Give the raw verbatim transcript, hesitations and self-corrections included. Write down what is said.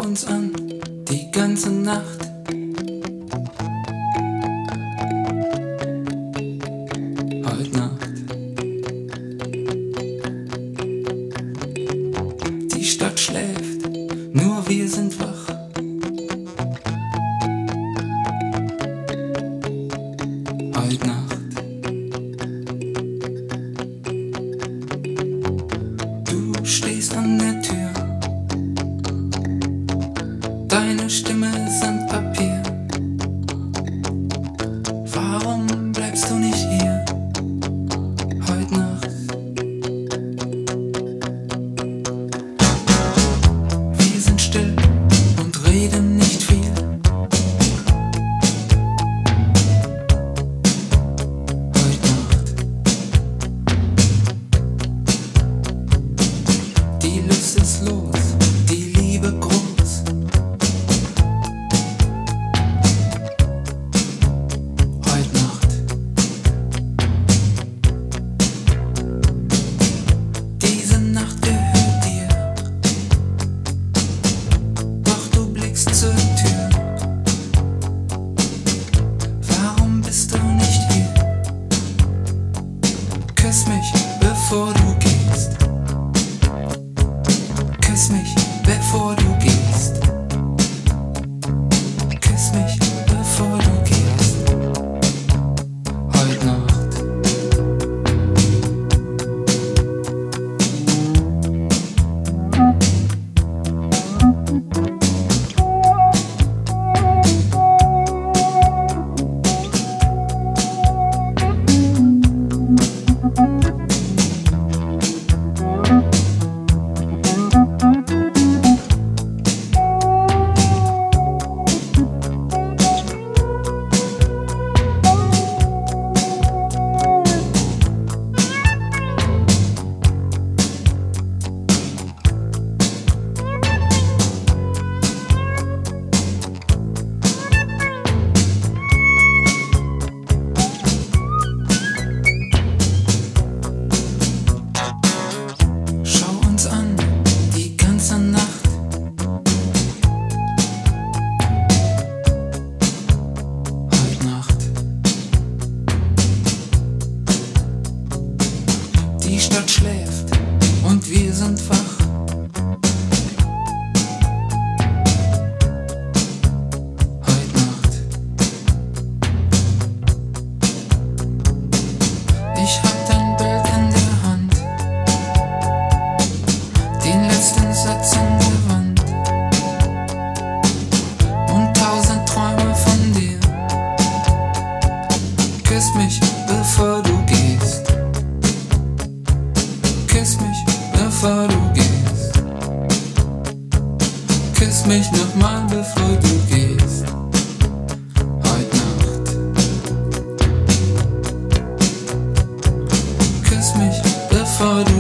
uns an, die ganze Nacht. Heute Nacht. Die Stadt schläft, nur wir sind wach. Heute Nacht. Du stehst an der Tür. Deine Stimme ist Sandpapier. Warum bleibst du nicht hier? Heute Nacht. Wir sind still und reden nicht viel. Heute Nacht. Die Lust ist los, die Liebe groß. Zur Tür. Warum bist du nicht hier? Küss mich, bevor du gehst. Küss mich, bevor du gehst. Küss mich, bevor du gehst. Heute Nacht. Die Stadt schläft und wir sind wach. Heute Nacht. Ich hab dein Bild in der Hand, den letzten Satz an der Wand und tausend Träume von dir. Küss mich, bevor du gehst. Küss mich, bevor du gehst. Küss mich nochmal, bevor du gehst. Heute Nacht. Küss mich, bevor du